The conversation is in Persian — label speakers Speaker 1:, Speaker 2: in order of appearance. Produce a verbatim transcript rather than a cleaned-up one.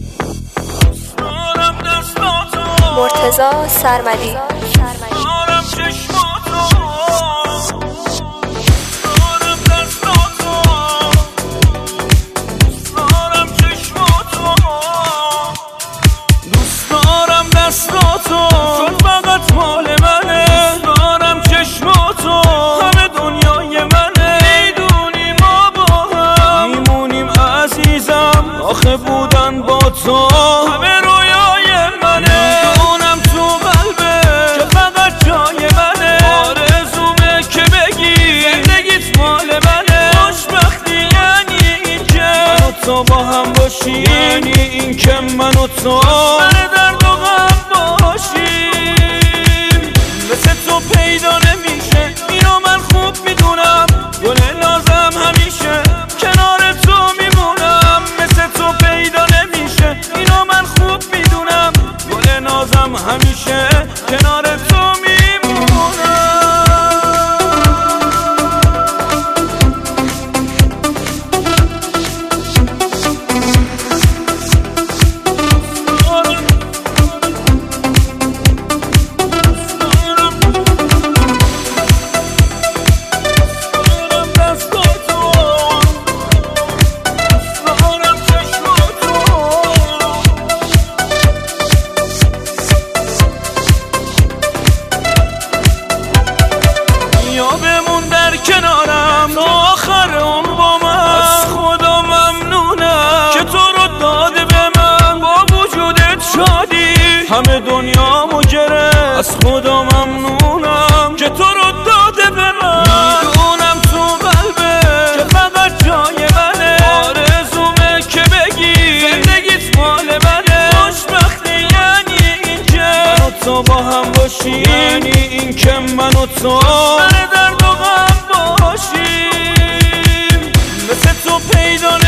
Speaker 1: مرتضی سرمدی.
Speaker 2: دستاتو چون فقط مال منه، دارم چشماتو همه دنیای منه. میدونی ما با هم میمونیم عزیزم، آخه بودن با تو همه رویای منه. میدونم تو قلبه که فقط جای منه، آرزومه که بگی زندگیت مال منه. خوشبختی یعنی این که من و تو با هم باشی، یعنی این که من و تو مثل تو پیدا نمیشه، اینو من خوب میدونم. گل نازم همیشه کنار تو میمونم. مثل تو پیدا نمیشه، اینو من خوب میدونم. گل نازم همیشه کنار تو بمون در کنارم تا آخر عمر با من. از خدا ممنونم که تو رو داده به من، با وجودت شادی همه دنیا مجره. از خدا ممنونم که تو رو داده به من. میدونم تو قلبه که فقط جای منه، آرزومه که بگی زندگیت مال منه. خوشبختی یعنی این که من و تو با هم باشی، یعنی این که من و تو مثل تو پیدا